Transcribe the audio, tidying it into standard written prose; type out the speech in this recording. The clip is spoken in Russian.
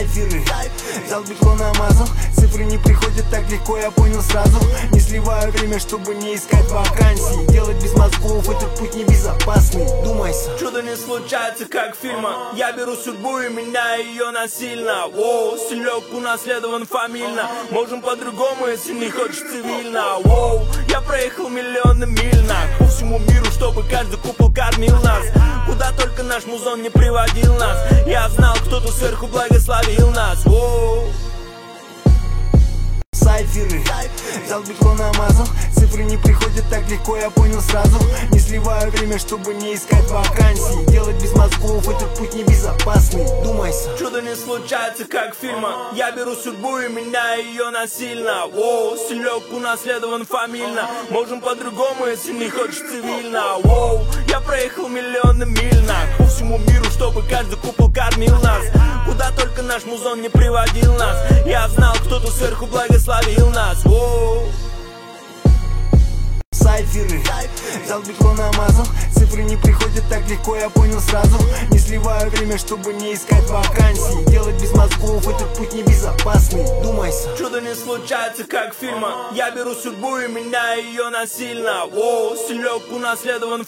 Сайферы, взял битло, намазал. Цифры не приходят так легко, я понял сразу. Не сливаю время, чтобы не искать вакансии. Делать без мозгов этот путь небезопасный. Думайся. Чудо не случается, как фильма. Я беру судьбу и меняю ее насильно. Воу, стилек унаследован фамильно. Можем по-другому, если не хочешь цивильно. Воу, я проехал миллионы миль по всему миру, чтобы каждый купол кормил нас. Куда только наш музон не приводил нас. Я знал, кто-то сверху благословил нас. Воу. Сайферы, взял битло, намазал. Цифры не приходят так легко, я понял сразу. Не сливаю время, чтобы не искать вакансии. Делать без мозгов этот путь небезопасный. Думайся. Чудо не случается, как фильма. Я беру судьбу и меняю ее насильно. Воу, стилек унаследован фамильно. Можем по-другому, если не хочешь цивильно. Воу, я проехал миллионы миль по всему миру, чтобы каждый купол кормил нас. Куда только наш музон не приводил нас. Я знал, кто-то сверху благословил нас. Воу. Сайферы, взял битло, намазал. Цифры не приходят так легко, я понял сразу. Не сливаю время, чтобы не искать вакансии. Делать без мозгов этот путь небезопасный. Думайся. Чудо не случается, как фильма. Я беру судьбу и меняю ее насильно. Воу, стилек унаследован